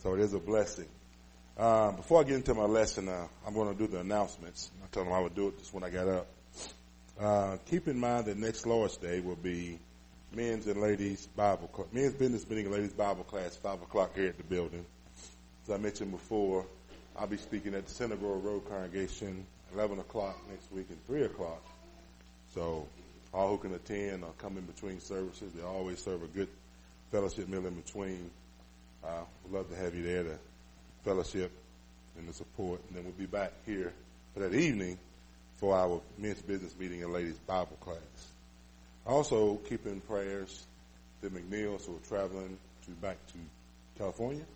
So it is a blessing. Before I get into my lesson, I'm going to do the announcements. I told them I would do it just when I got up. Keep in mind that next Lord's Day will be men's and ladies men's business meeting and ladies Bible class, 5 o'clock here at the building. As I mentioned before, I'll be speaking at the Center Grove Road congregation, 11 o'clock next week and 3 o'clock. So all who can attend or come in between services, they always serve a good fellowship meal in between. We'd love to have you there to fellowship and the support. And then we'll be back here for that evening for our men's business meeting and ladies Bible class. Also, keep in prayers the McNeils who are traveling back to California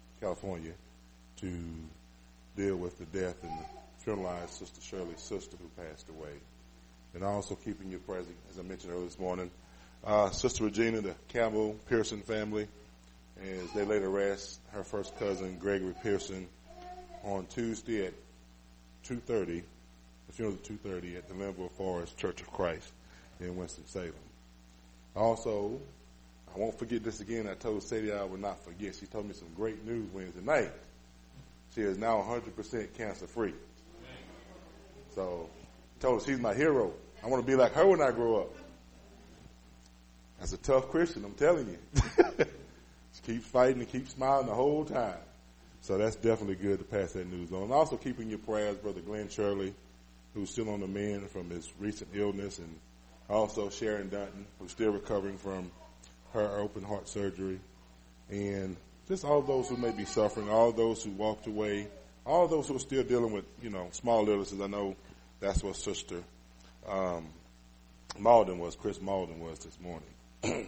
to deal with the death and the funeralized Sister Shirley's sister who passed away. And also keep in your prayers, as I mentioned earlier this morning, Sister Regina, the Campbell Pearson family, as they lay to rest her first cousin, Gregory Pearson, on Tuesday at 2:30. The funeral is at 2:30 at the Linville Forest Church of Christ in Winston-Salem. Also, I won't forget this again. I told Sadie I would not forget. She told me some great news Wednesday night. She is now 100% cancer-free. So, I told her she's my hero. I want to be like her when I grow up. That's a tough Christian, I'm telling you. She keeps fighting and keeps smiling the whole time. So that's definitely good to pass that news on. And also keep in your prayers Brother Glenn Shirley, who's still on the mend from his recent illness, and also Sharon Dunton, who's still recovering from her open heart surgery. And just all those who may be suffering, all those who walked away, all those who are still dealing with, small illnesses. I know that's what Sister Malden was, Chris Malden was this morning.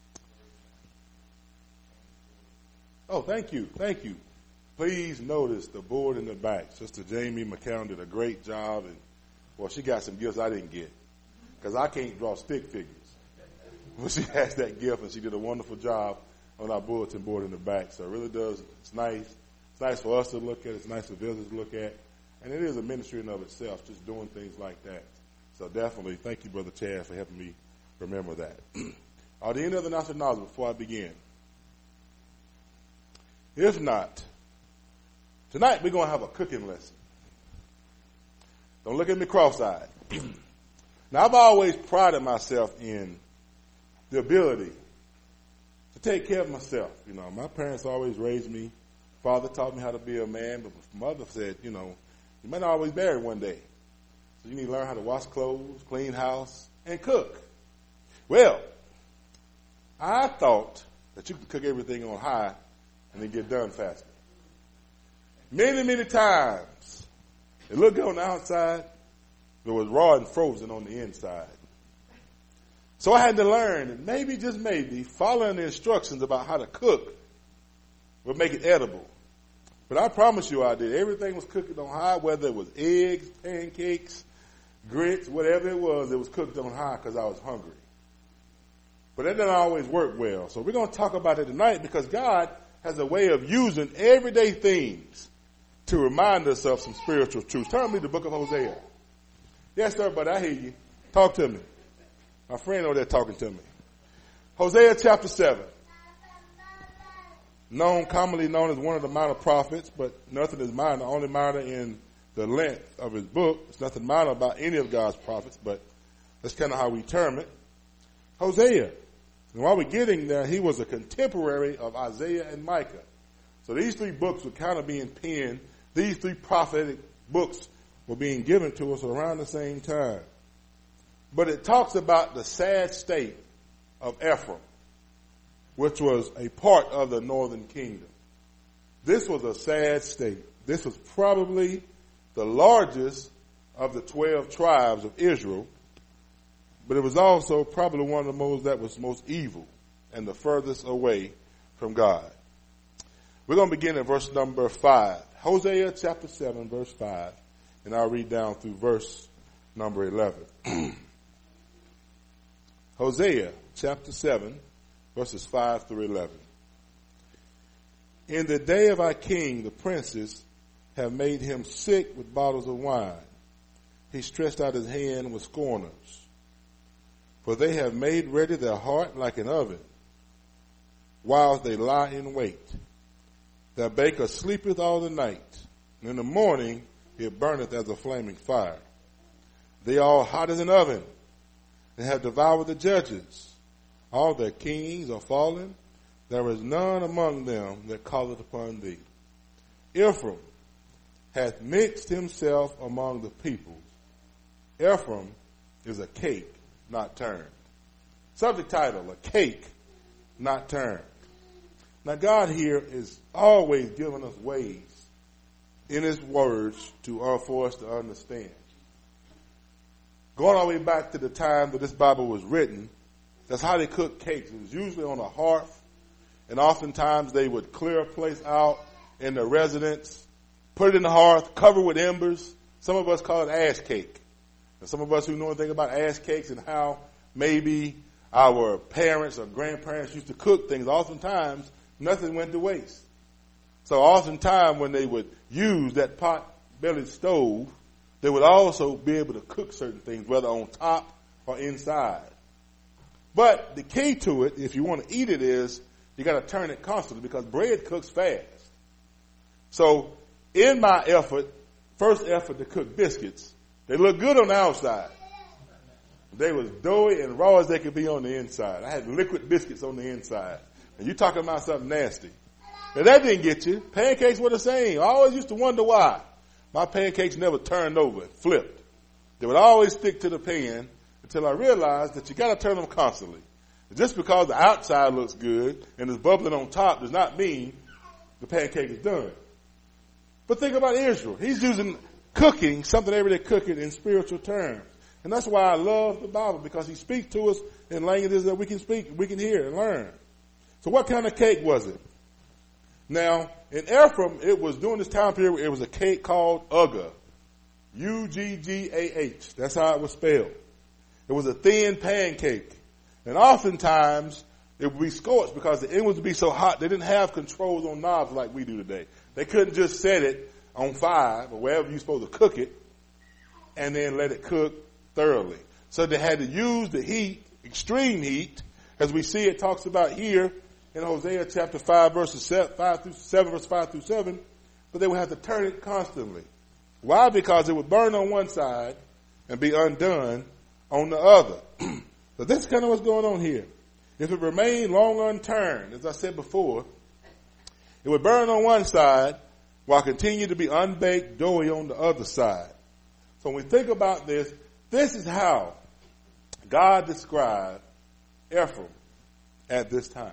Oh, thank you. Please notice the board in the back. Sister Jamie McCown did a great job, and she got some gifts I didn't get because I can't draw stick figures. But she has that gift, and she did a wonderful job on our bulletin board in the back. So it really does. It's nice. It's nice for us to look at. It's nice for visitors to look at, and it is a ministry in of itself, just doing things like that. So definitely, thank you, Brother Chad, for helping me remember that. Are there any other announcement knowledge before I begin? If not, tonight we're going to have a cooking lesson. Don't look at me cross-eyed. Now, I've always prided myself in the ability to take care of myself. My parents always raised me. Father taught me how to be a man, but mother said, you might not always marry one day. So you need to learn how to wash clothes, clean house, and cook. Well, I thought that you could cook everything on high and then get done faster. Many, many times, it looked good on the outside, but it was raw and frozen on the inside. So I had to learn, and maybe, just maybe, following the instructions about how to cook would make it edible. But I promise you I did. Everything was cooked on high, whether it was eggs, pancakes, grits, whatever it was cooked on high because I was hungry. But that didn't always work well. So we're going to talk about it tonight because God has a way of using everyday things to remind us of some spiritual truths. Turn me to the book of Hosea. Yes, sir, but I hear you. Talk to me. My friend over there talking to me. Hosea chapter 7. Commonly known as one of the minor prophets, but nothing is minor, only minor in the length of his book. There's nothing minor about any of God's prophets, but that's kind of how we term it. Hosea. And while we're getting there, he was a contemporary of Isaiah and Micah. So these three books were kind of being penned. These three prophetic books were being given to us around the same time. But it talks about the sad state of Ephraim, which was a part of the northern kingdom. This was a sad state. This was probably the largest of the 12 tribes of Israel, but it was also probably one of the most evil and the furthest away from God. We're going to begin at verse number 5. Hosea chapter 7, verse 5, and I'll read down through verse number 11. Hosea chapter 7, verses 5 through 11. In the day of our king, the princes have made him sick with bottles of wine. He stretched out his hand with scorners. For they have made ready their heart like an oven, whilst they lie in wait. Their baker sleepeth all the night, and in the morning it burneth as a flaming fire. They are all hot as an oven. They have devoured the judges. All their kings are fallen. There is none among them that calleth upon thee. Ephraim hath mixed himself among the peoples. Ephraim is a cake not turned. Subject title, a cake not turned. Now God here is always giving us ways in his words for us to understand. Going all the way back to the time that this Bible was written, that's how they cooked cakes. It was usually on a hearth, and oftentimes they would clear a place out in the residence, put it in the hearth, cover with embers. Some of us call it ash cake. And some of us who know anything about ash cakes and how maybe our parents or grandparents used to cook things, oftentimes nothing went to waste. So oftentimes when they would use that pot-bellied stove, they would also be able to cook certain things, whether on top or inside. But the key to it, if you want to eat it, is you got to turn it constantly because bread cooks fast. So in my first effort to cook biscuits, they look good on the outside. They was doughy and raw as they could be on the inside. I had liquid biscuits on the inside. And you talking about something nasty. Now that didn't get you. Pancakes were the same. I always used to wonder why. My pancakes never turned over and flipped. They would always stick to the pan until I realized that you got to turn them constantly. Just because the outside looks good and it's bubbling on top does not mean the pancake is done. But think about Israel. He's using cooking, something everyday cooking in spiritual terms. And that's why I love the Bible, because he speaks to us in languages that we can speak, we can hear and learn. So what kind of cake was it? Now, in Ephraim, it was during this time period, it was a cake called Uggah. Uggah. That's how it was spelled. It was a thin pancake. And oftentimes, it would be scorched because the end would be so hot, they didn't have controls on knobs like we do today. They couldn't just set it on fire or wherever you're supposed to cook it and then let it cook thoroughly. So they had to use the heat, extreme heat, as we see it talks about here in Hosea chapter 5, verses 5 through 7, but they would have to turn it constantly. Why? Because it would burn on one side and be undone on the other. So this is kind of what's going on here. If it remained long unturned, as I said before, it would burn on one side while continuing to be unbaked, doughy on the other side. So when we think about this, this is how God described Ephraim at this time.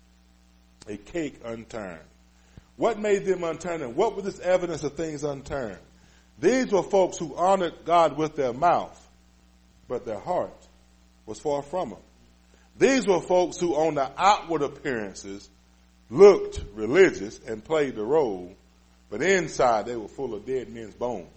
A cake unturned. What made them unturned, and what was this evidence of things unturned? These were folks who honored God with their mouth, but their heart was far from him. These were folks who on the outward appearances looked religious and played the role, but inside they were full of dead men's bones.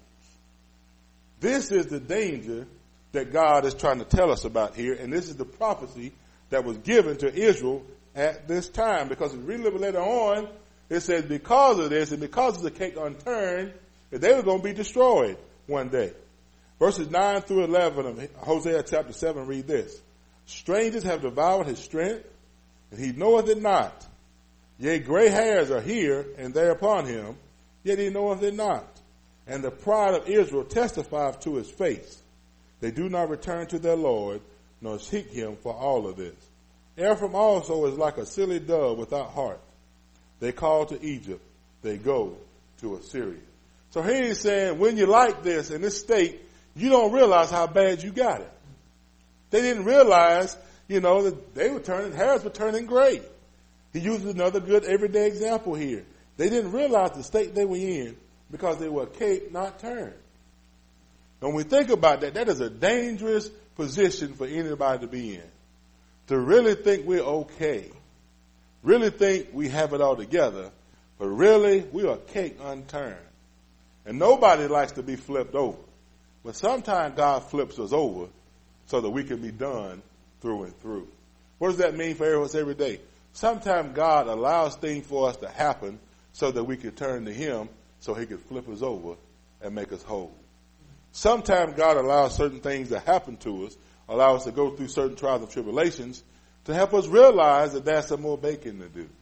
This is the danger that God is trying to tell us about here, and this is the prophecy that was given to Israel at this time, because if we read a little later on, it says because of this and because of the cake unturned, that they were going to be destroyed one day. Verses 9 through 11 of Hosea chapter 7 read this. Strangers have devoured his strength, and he knoweth it not. Yea, gray hairs are here and there upon him, yet he knoweth it not. And the pride of Israel testifieth to his face. They do not return to their Lord, nor seek him for all of this. Ephraim also is like a silly dove without heart. They call to Egypt, they go to Assyria. So here he's saying, when you're like this in this state, you don't realize how bad you got it. They didn't realize, that they were hairs were turning gray. He uses another good everyday example here. They didn't realize the state they were in because they were a cake not turned. When we think about that, that is a dangerous position for anybody to be in. To really think we're okay. Really think we have it all together. But really, we are a cake unturned. And nobody likes to be flipped over. But sometimes God flips us over so that we can be done through and through. What does that mean for us every day? Sometimes God allows things for us to happen so that we can turn to him so he can flip us over and make us whole. Sometimes God allows certain things to happen to us, allow us to go through certain trials and tribulations to help us realize that there's some more baking to do.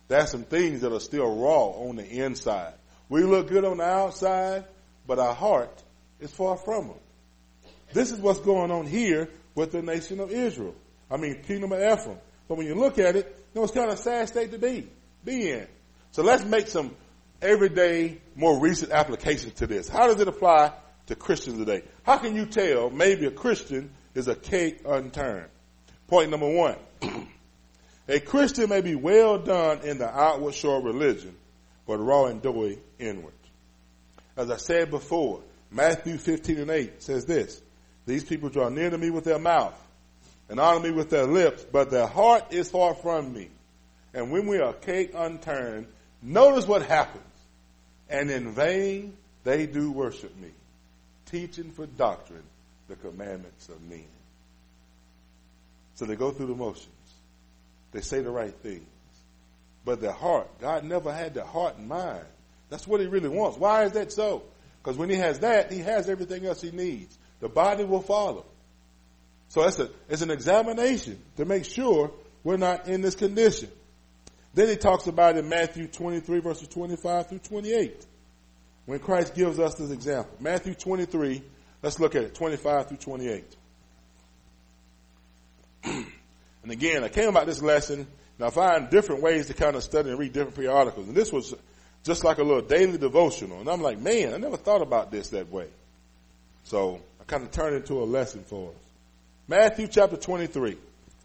There's some things that are still raw on the inside. We look good on the outside, but our heart is far from them. This is what's going on here with the nation of Israel. Kingdom of Ephraim. But when you look at it, it's kind of a sad state to be in. So let's make some everyday, more recent applications to this. How does it apply to Christians today? How can you tell maybe a Christian is a cake unturned? Point number one. A Christian may be well done in the outward show of religion, but raw and doughy inward. As I said before, Matthew 15:8 says this: these people draw near to me with their mouth and honor me with their lips, but their heart is far from me. And when we are cake unturned, notice what happens. And in vain they do worship me, teaching for doctrine the commandments of men. So they go through the motions. They say the right things. But their heart, God never had their heart in mind. That's what he really wants. Why is that so? Because when he has that, he has everything else he needs. The body will follow. So it's an examination to make sure we're not in this condition. Then he talks about in Matthew 23 verses 25 through 28. When Christ gives us this example. Matthew 23, let's look at it, 25 through 28. And again, I came about this lesson, and I find different ways to kind of study and read different periodicals. And this was just like a little daily devotional. And I'm like, man, I never thought about this that way. So I kind of turned it into a lesson for us. Matthew chapter 23.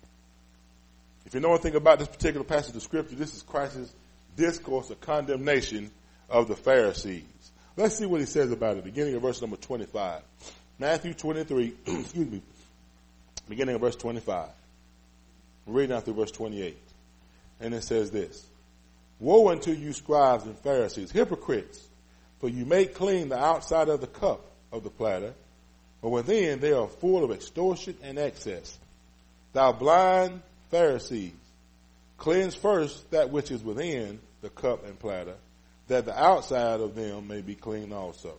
If you know anything about this particular passage of scripture, this is Christ's discourse of condemnation of the Pharisees. Let's see what he says about it, beginning of verse number 25. Matthew 23, beginning of verse 25. We're reading out through verse 28. And it says this: woe unto you, scribes and Pharisees, hypocrites, for you make clean the outside of the cup of the platter, but within they are full of extortion and excess. Thou blind Pharisees, cleanse first that which is within the cup and platter, that the outside of them may be clean also.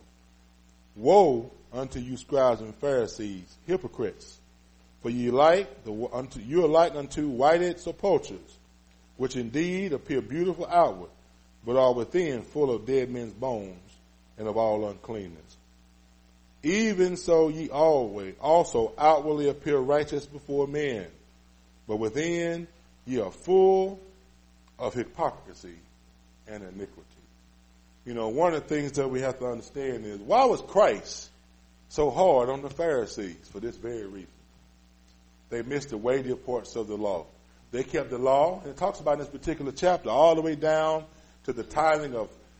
Woe unto you, scribes and Pharisees, hypocrites, for you are like unto whited sepulchres, which indeed appear beautiful outward, but are within full of dead men's bones and of all uncleanness. Even so ye always also outwardly appear righteous before men, but within ye are full of hypocrisy and iniquity. One of the things that we have to understand is, why was Christ so hard on the Pharisees? For this very reason. They missed the weightier parts of the law. They kept the law, and it talks about in this particular chapter, all the way down to the tithing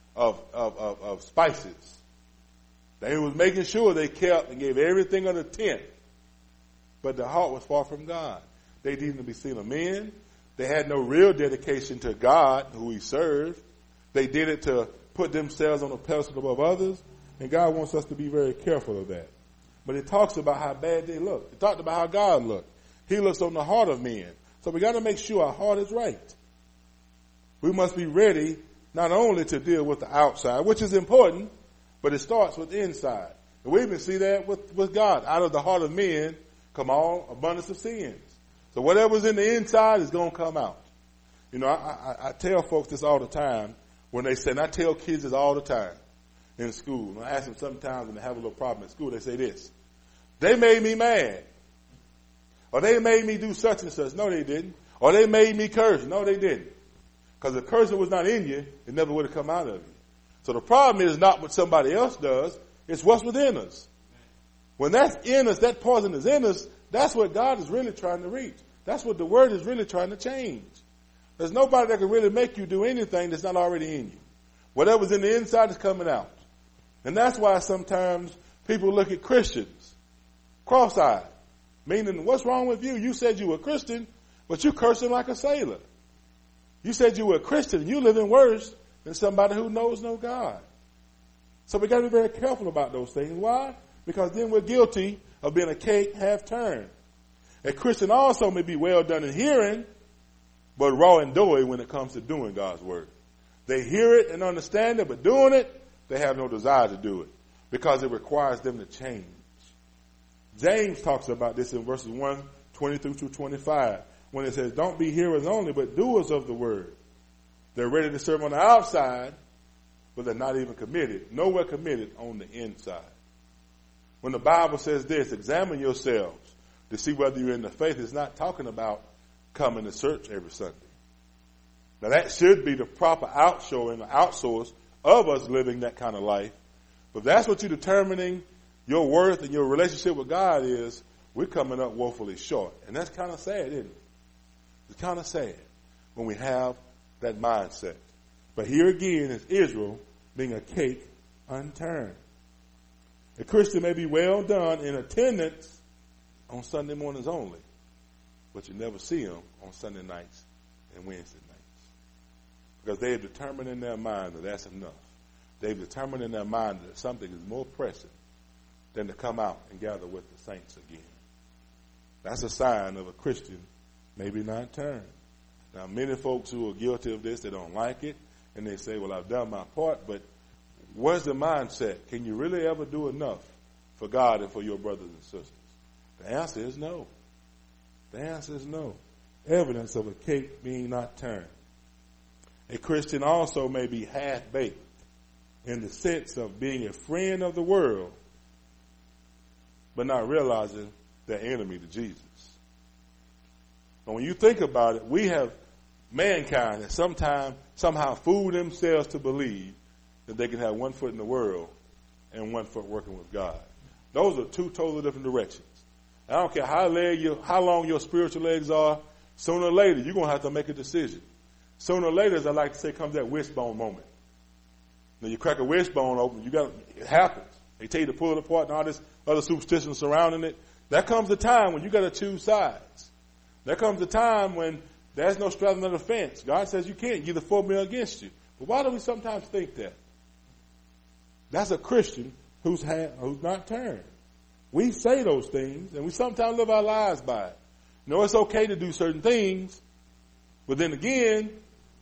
of spices. They was making sure they kept and gave everything of the tenth. But their heart was far from God. They didn't be seen of men. They had no real dedication to God, who he served. They did it to put themselves on a pedestal above others. And God wants us to be very careful of that. But it talks about how bad they look. It talked about how God looked. He looks on the heart of men. So we got to make sure our heart is right. We must be ready not only to deal with the outside, which is important, but it starts with the inside. And we even see that with God. Out of the heart of men come all abundance of sins. So whatever's in the inside is going to come out. I tell folks this all the time when they say, and I tell kids this all the time in school. And I ask them sometimes when they have a little problem at school, they say this: they made me mad. Or they made me do such and such. No, they didn't. Or they made me curse. No, they didn't. Because if cursing was not in you, it never would have come out of you. So the problem is not what somebody else does, it's what's within us. When that's in us, that poison is in us, that's what God is really trying to reach. That's what the word is really trying to change. There's nobody that can really make you do anything that's not already in you. Whatever's in the inside is coming out. And that's why sometimes people look at Christians cross-eyed. Meaning, what's wrong with you? You said you were a Christian, but you're cursing like a sailor. You said you were a Christian, and you're living worse than somebody who knows no God. So we got to be very careful about those things. Why? Because then we're guilty of being a cake half turned. A Christian also may be well done in hearing, but raw and doughy when it comes to doing God's word. They hear it and understand it, but doing it, they have no desire to do it because it requires them to change. James talks about this in verses 1, 20 through 25, when it says, don't be hearers only, but doers of the word. They're ready to serve on the outside, but they're not even committed. Nowhere committed on the inside. When the Bible says this, examine yourselves to see whether you're in the faith, it's not talking about coming to church every Sunday. Now that should be the proper outshowing, outsource of us living that kind of life. But if that's what you're determining your worth and your relationship with God is, we're coming up woefully short. And that's kind of sad, isn't it? It's kind of sad when we have that mindset. But here again is Israel being a cake unturned. A Christian may be well done in attendance on Sunday mornings only, but you never see them on Sunday nights and Wednesday nights. Because they have determined in their mind that that's enough. They've determined in their mind that something is more pressing than to come out and gather with the saints again. That's a sign of a Christian maybe not turned. Now, many folks who are guilty of this, they don't like it, and they say, well, I've done my part, but where's the mindset? Can you really ever do enough for God and for your brothers and sisters? The answer is no. The answer is no. Evidence of a cake being not turned. A Christian also may be half-baked in the sense of being a friend of the world, but not realizing they're enemy to Jesus. But when you think about it, we have mankind that somehow fool themselves to believe that they can have one foot in the world and one foot working with God. Those are two totally different directions. I don't care how long your spiritual legs are, sooner or later you're going to have to make a decision. Sooner or later, as I like to say, comes that wishbone moment. Now you crack a wishbone open, it happens. They tell you to pull it apart and all this other superstition surrounding it. There comes a time when you got to choose sides. There comes a time when there's no straddling of the fence. God says you can't. You're either for me or against you. But why do we sometimes think that? That's a Christian who's not turned. We say those things, and we sometimes live our lives by it. You know, it's okay to do certain things, but then again,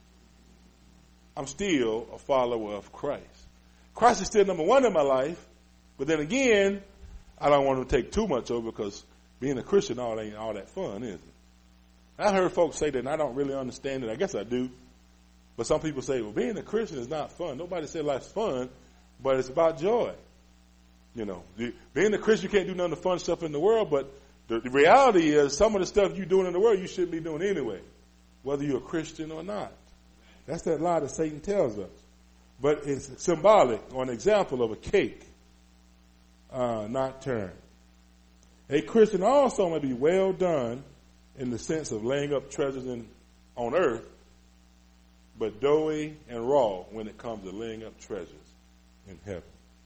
I'm still a follower of Christ. Christ is still number one in my life, but then again, I don't want to take too much over because being a Christian ain't all that fun, is it? I heard folks say that, and I don't really understand it. I guess I do. But some people say, well, being a Christian is not fun. Nobody said life's fun, but it's about joy. You know, being a Christian, you can't do none of the fun stuff in the world, but the reality is some of the stuff you're doing in the world, you shouldn't be doing anyway, whether you're a Christian or not. That's that lie that Satan tells us. But it's symbolic or an example of a cake not turned. A Christian also may be well done in the sense of laying up treasures on earth, but doughy and raw when it comes to laying up treasures in heaven.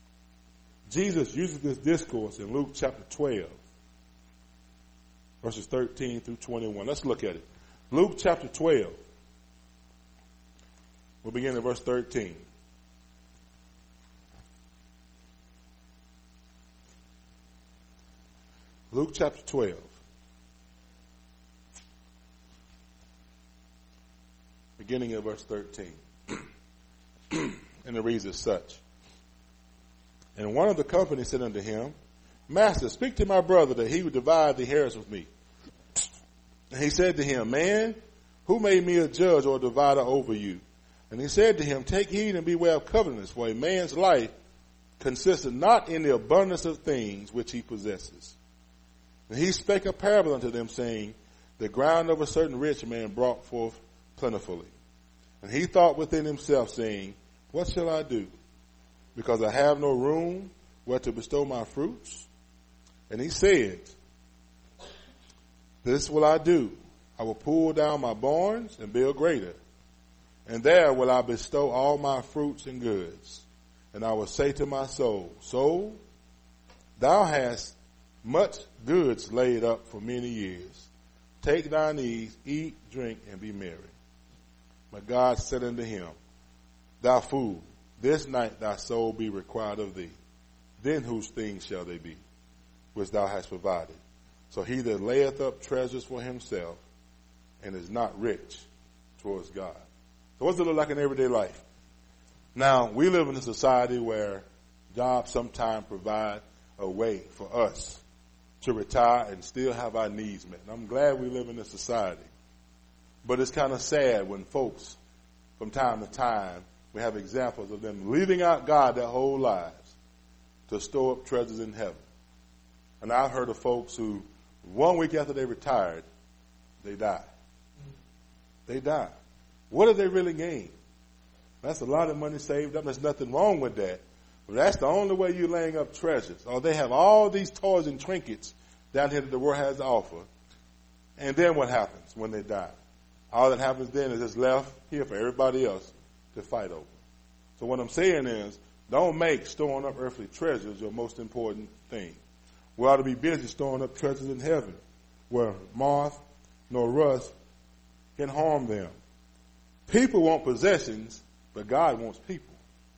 Jesus uses this discourse in Luke chapter 12, verses 13 through 21. Let's look at it. Luke chapter 12. We'll begin at verse 13. Luke chapter 12. Beginning at verse 13. And it reads as such. And one of the company said unto him, Master, speak to my brother that he would divide the inheritance with me. And he said to him, Man, who made me a judge or a divider over you? And he said to him, Take heed and beware of covetousness, for a man's life consisteth not in the abundance of things which he possesses. And he spake a parable unto them, saying, The ground of a certain rich man brought forth plentifully. And he thought within himself, saying, What shall I do? Because I have no room where to bestow my fruits. And he said, This will I do. I will pull down my barns and build greater. And there will I bestow all my fruits and goods. And I will say to my soul, Soul, thou hast much goods laid up for many years. Take thine ease, eat, drink, and be merry. But God said unto him, Thou fool, this night thy soul be required of thee. Then whose things shall they be, which thou hast provided? So he that layeth up treasures for himself and is not rich towards God. So what's it look like in everyday life? Now, we live in a society where jobs sometimes provide a way for us to retire and still have our needs met. And I'm glad we live in this society. But it's kind of sad when folks from time to time, we have examples of them leaving out God their whole lives to store up treasures in heaven. And I've heard of folks who, 1 week after they retired, they die. They die. What did they really gain? That's a lot of money saved up. There's nothing wrong with that. But that's the only way you're laying up treasures. Or they have all these toys and trinkets down here that the world has to offer. And then what happens when they die? All that happens then is it's left here for everybody else to fight over. So what I'm saying is, don't make storing up earthly treasures your most important thing. We ought to be busy storing up treasures in heaven, where moth nor rust can harm them. People want possessions, but God wants people.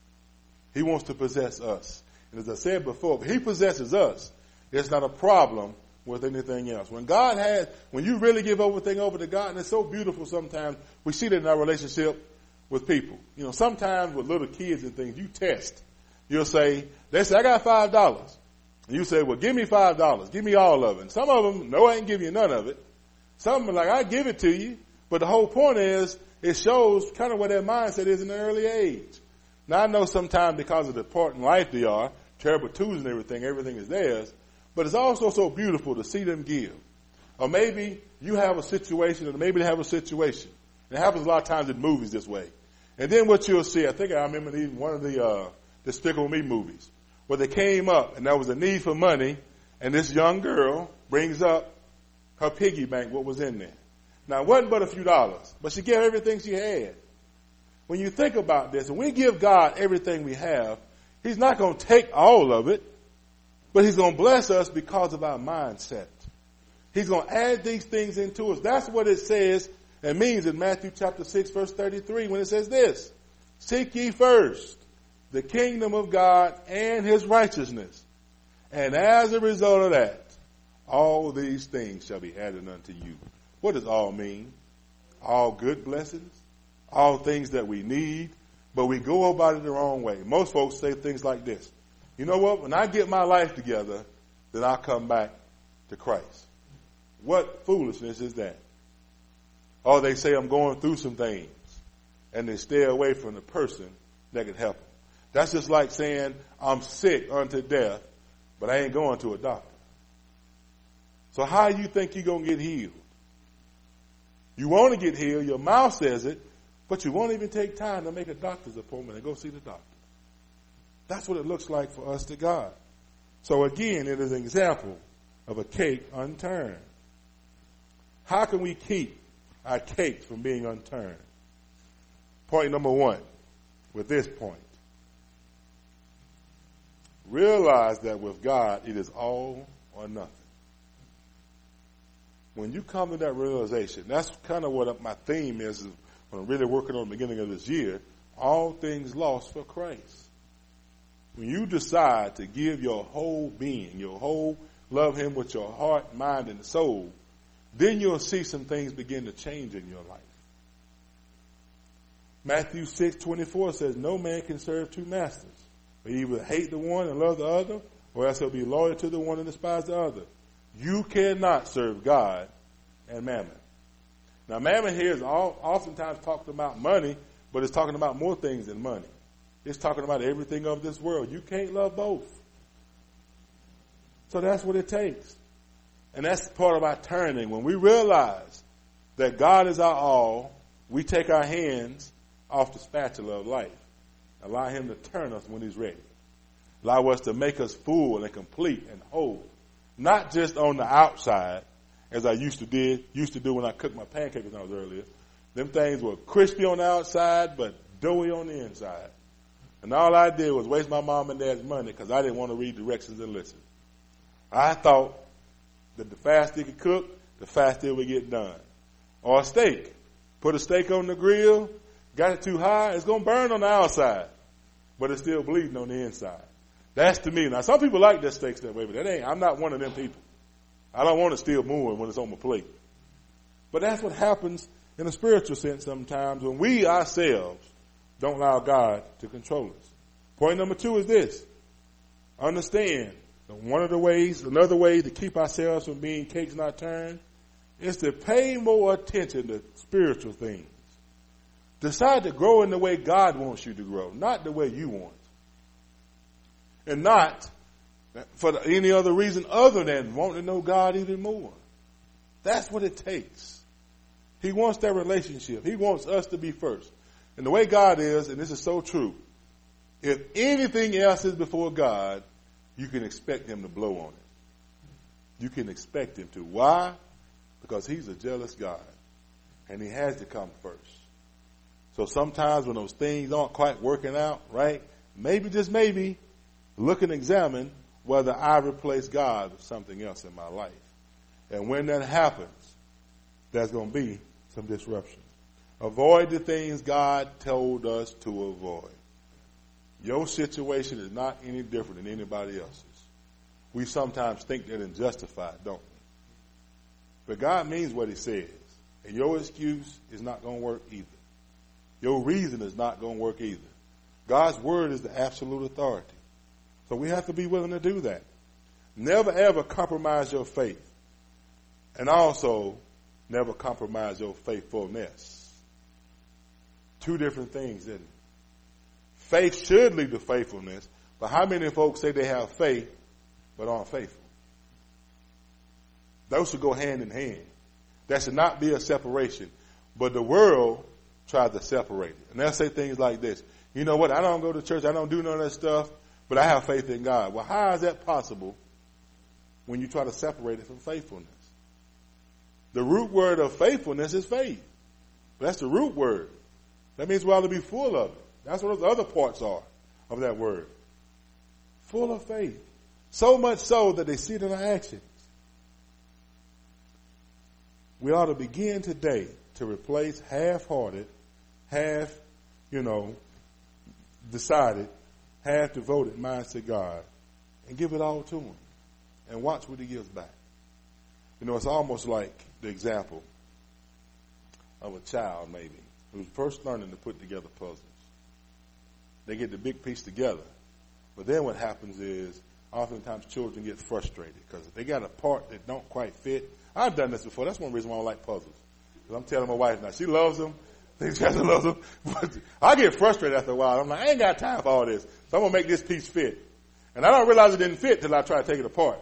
He wants to possess us. And as I said before, if he possesses us, it's not a problem with anything else. When you really give everything over to God, and it's so beautiful sometimes, we see that in our relationship with people. You know, sometimes with little kids and things, you test. You'll say, they say, I got $5. And you say, well, give me $5. Give me all of it. And some of them, no, I ain't give you none of it. Some of them are like, I give it to you. But the whole point is, it shows kind of what their mindset is in an early age. Now, I know sometimes because of the part in life they are, terrible twos and everything is theirs. But it's also so beautiful to see them give. Or maybe you have a situation, or maybe they have a situation. It happens a lot of times in movies this way. And then what you'll see, I think I remember even one of the Despicable Me movies, where they came up and there was a need for money, and this young girl brings up her piggy bank, what was in there. Now, it wasn't but a few dollars, but she gave everything she had. When you think about this, when we give God everything we have, he's not going to take all of it, but he's going to bless us because of our mindset. He's going to add these things into us. That's what it says and means in Matthew chapter 6, verse 33, when it says this: seek ye first the kingdom of God and his righteousness. And as a result of that, all these things shall be added unto you. What does all mean? All good blessings, all things that we need, but we go about it the wrong way. Most folks say things like this: you know what, when I get my life together, then I'll come back to Christ. What foolishness is that? Or they say, I'm going through some things, and they stay away from the person that can help them. That's just like saying, I'm sick unto death, but I ain't going to a doctor. So how do you think you're going to get healed? You want to get healed, your mouth says it, but you won't even take time to make a doctor's appointment and go see the doctor. That's what it looks like for us to God. So again, it is an example of a cake unturned. How can we keep our cakes from being unturned? Point number one, with this point. Realize that with God, it is all or nothing. When you come to that realization, that's kind of what my theme is when I'm really working on the beginning of this year. All things lost for Christ. When you decide to give your whole being, love him with your heart, mind, and soul, then you'll see some things begin to change in your life. Matthew 6:24 says, no man can serve two masters. He either hate the one and love the other, or else he'll be loyal to the one and despise the other. You cannot serve God and mammon. Now, mammon here is oftentimes talked about money, but it's talking about more things than money. It's talking about everything of this world. You can't love both. So that's what it takes. And that's part of our turning. When we realize that God is our all, we take our hands off the spatula of life. Allow him to turn us when he's ready. Allow us to make us full and complete and whole. Not just on the outside, as I used to do when I cooked my pancakes when I was earlier. Them things were crispy on the outside, but doughy on the inside. And all I did was waste my mom and dad's money because I didn't want to read directions and listen. I thought that the faster it could cook, the faster it would get done. Or a steak. Put a steak on the grill, got it too high, it's going to burn on the outside, but it's still bleeding on the inside. That's to me. Now, some people like their steaks that way, but I'm not one of them people. I don't want to still moving when it's on my plate. But that's what happens in a spiritual sense sometimes when we ourselves don't allow God to control us. Point number 2 is this. Understand that another way to keep ourselves from being cakes not turned is to pay more attention to spiritual things. Decide to grow in the way God wants you to grow, not the way you want. And not for any other reason other than wanting to know God even more. That's what it takes. He wants that relationship. He wants us to be first. And the way God is, and this is so true, if anything else is before God, you can expect him to blow on it. You can expect him to. Why? Because he's a jealous God. And he has to come first. So sometimes when those things aren't quite working out, right, maybe, just maybe, look and examine whether I replace God with something else in my life. And when that happens, there's going to be some disruption. Avoid the things God told us to avoid. Your situation is not any different than anybody else's. We sometimes think that it's justified, don't we? But God means what he says. And your excuse is not going to work either. Your reason is not going to work either. God's word is the absolute authority. So we have to be willing to do that. Never ever compromise your faith. And also, never compromise your faithfulness. Two different things, isn't it? Faith should lead to faithfulness, but how many folks say they have faith but aren't faithful? Those should go hand in hand. There should not be a separation. But the world tries to separate it. And they'll say things like this. You know what? I don't go to church. I don't do none of that stuff, but I have faith in God. Well, how is that possible when you try to separate it from faithfulness? The root word of faithfulness is faith. That's the root word. That means we ought to be full of it. That's what those other parts are of that word. Full of faith. So much so that they see it in our actions. We ought to begin today to replace half-hearted, decided, half devoted minds to God and give it all to him and watch what he gives back. You know, it's almost like the example of a child maybe who's first learning to put together puzzles. They get the big piece together. But then what happens is oftentimes children get frustrated because they got a part that don't quite fit. I've done this before. That's one reason why I don't like puzzles. Because I'm telling my wife now, she loves them. She loves them. But I get frustrated after a while. I'm like, I ain't got time for all this. So I'm going to make this piece fit. And I don't realize it didn't fit till I try to take it apart.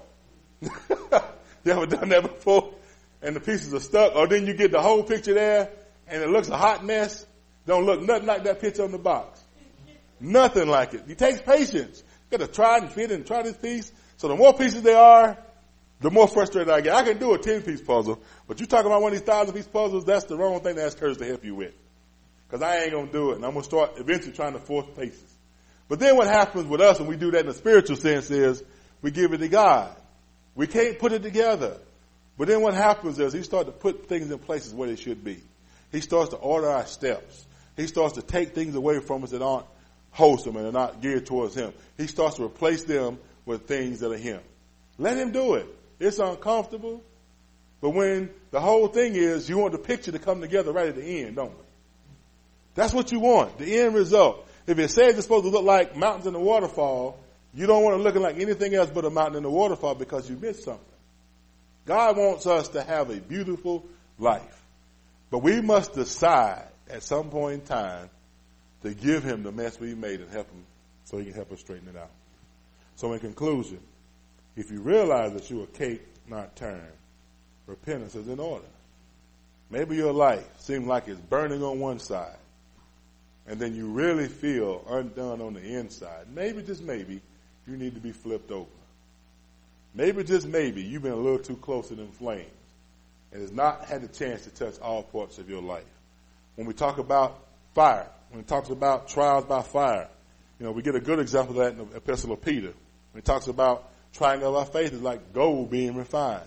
You ever done that before? And the pieces are stuck. Or then you get the whole picture there and it looks a hot mess. Don't look nothing like that picture on the box. Nothing like it. It takes patience. You got to try and fit and try this piece. So the more pieces there are, the more frustrated I get. I can do a 10-piece puzzle, but you talking about one of these 1,000-piece puzzles, that's the wrong thing to ask Curtis to help you with. Because I ain't going to do it, and I'm going to start eventually trying to force pieces. But then what happens with us when we do that in a spiritual sense is we give it to God. We can't put it together. But then what happens is he starts to put things in places where they should be. He starts to order our steps. He starts to take things away from us that aren't wholesome and are not geared towards him. He starts to replace them with things that are him. Let him do it. It's uncomfortable. But when the whole thing is you want the picture to come together right at the end, don't we? That's what you want, the end result. If it says it's supposed to look like mountains and a waterfall, you don't want it looking like anything else but a mountain and a waterfall because you missed something. God wants us to have a beautiful life. But we must decide at some point in time to give him the mess we made and help him so he can help us straighten it out. So in conclusion, if you realize that you're a cake not turned, repentance is in order. Maybe your life seems like it's burning on one side, and then you really feel undone on the inside. Maybe, just maybe, you need to be flipped over. Maybe, just maybe, you've been a little too close to them flames and has not had the chance to touch all parts of your life. When we talk about fire, when it talks about trials by fire, we get a good example of that in the Epistle of Peter. When it talks about trying of our faith is like gold being refined.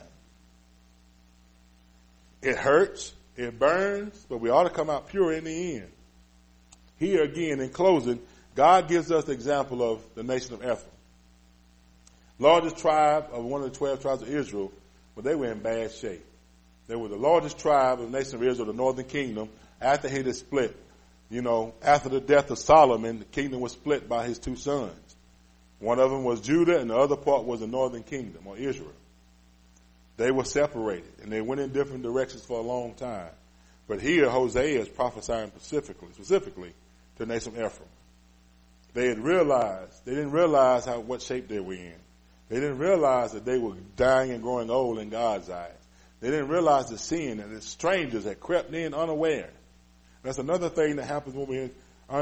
It hurts, it burns, but we ought to come out pure in the end. Here again, in closing, God gives us the example of the nation of Ephraim. Largest tribe of one of the 12 tribes of Israel, but they were in bad shape. They were the largest tribe of the nation of Israel, the northern kingdom, after he had split. After the death of Solomon, the kingdom was split by his two sons. One of them was Judah, and the other part was the northern kingdom, or Israel. They were separated, and they went in different directions for a long time. But here, Hosea is prophesying specifically to the nation of Ephraim. They didn't realize what shape they were in. They didn't realize that they were dying and growing old in God's eyes. They didn't realize the sin and the strangers had crept in unaware. That's another thing that happens when we're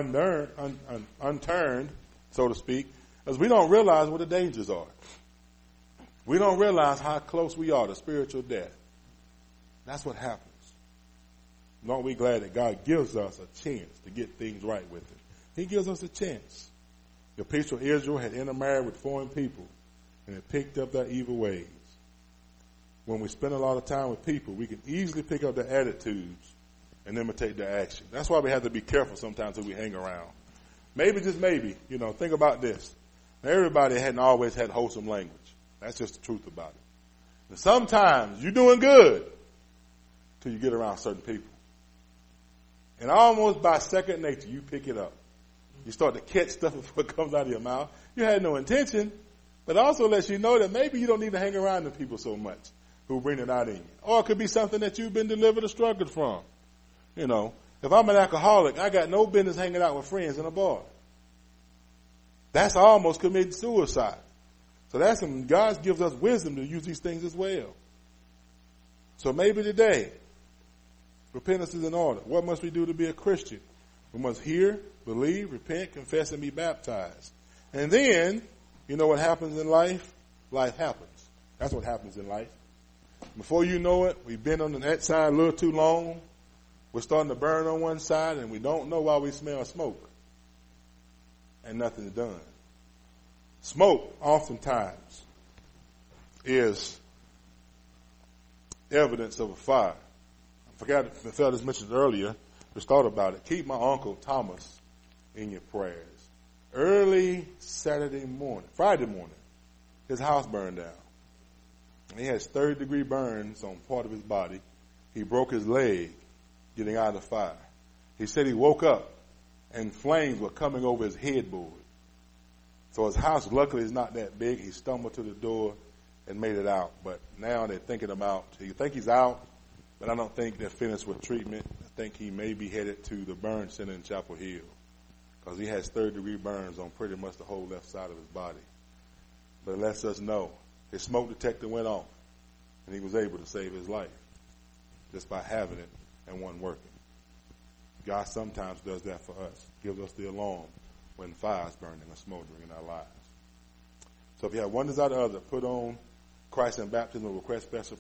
unturned, so to speak, is we don't realize what the dangers are. We don't realize how close we are to spiritual death. That's what happens. Aren't we glad that God gives us a chance to get things right with Him? He gives us a chance. The people of Israel had intermarried with foreign people and had picked up their evil ways. When we spend a lot of time with people, we can easily pick up their attitudes and imitate their action. That's why we have to be careful sometimes who we hang around. Maybe, just maybe, think about this. Everybody hadn't always had wholesome language. That's just the truth about it. And sometimes you're doing good till you get around certain people. And almost by second nature, you pick it up. You start to catch stuff before it comes out of your mouth. You had no intention, but also lets you know that maybe you don't need to hang around the people so much who bring it out in you. Or it could be something that you've been delivered or struggled from. If I'm an alcoholic, I got no business hanging out with friends in a bar. That's almost committing suicide. So God gives us wisdom to use these things as well. So maybe today, repentance is in order. What must we do to be a Christian? We must hear, believe, repent, confess, and be baptized. And then, what happens in life? Life happens. That's what happens in life. Before you know it, we've been on that side a little too long. We're starting to burn on one side, and we don't know why we smell smoke. And nothing's done. Smoke, oftentimes, is evidence of a fire. I forgot if the fellow just mentioned earlier, just thought about it. Keep my Uncle Thomas in your prayers. Early Friday morning, his house burned down. And he has 30-degree burns on part of his body. He broke his leg getting out of the fire. He said he woke up and flames were coming over his headboard. So his house, luckily, is not that big. He stumbled to the door and made it out. But now they're thinking about, you think he's out, but I don't think they're finished with treatment. I think he may be headed to the burn center in Chapel Hill because he has 30-degree burns on pretty much the whole left side of his body. But it lets us know his smoke detector went off and he was able to save his life just by having it and one working. God sometimes does that for us, gives us the alarm when fire is burning or smoldering in our lives. So if you have one desire or other, put on Christ in baptism or request special